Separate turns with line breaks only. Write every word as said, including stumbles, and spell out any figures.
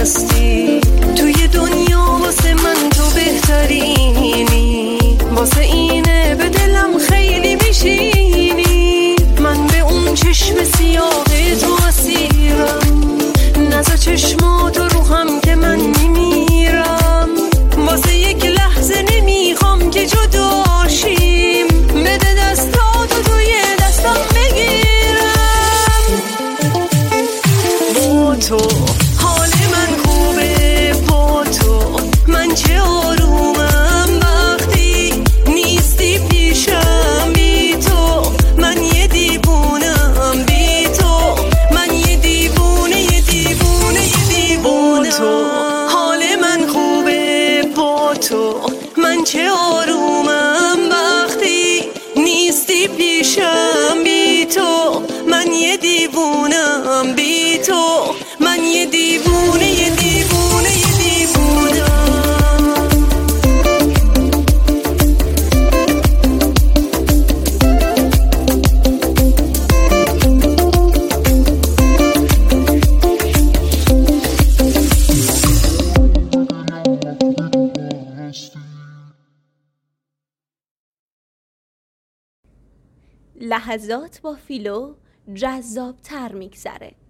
هستی توی دنیا، واسه من تو بهترینی، واسه اینه به دلم خیلی میشینی. من به اون چشم سیاه تو اسیرم، نزا چشماتو رو هم که من میمیرم. واسه یک لحظه نمیخوام که جداشیم، بده دستاتو توی دستم بگیرم. با تو حال من خوبه، با تو من چه آرومم وقتی نیستی پیشم. بی تو من یه دیوونم، بی تو من یه دیوونه یه دیوونه یه دیوونه. با تو حال من خوبه، با تو من چه آرومم وقتی نیستی پیشم. بی تو من یه دیوونم، بی تو من یه دیوونه یه دیوونه یه دیوونم.
لحظات با فیلو جذاب‌تر میگذره.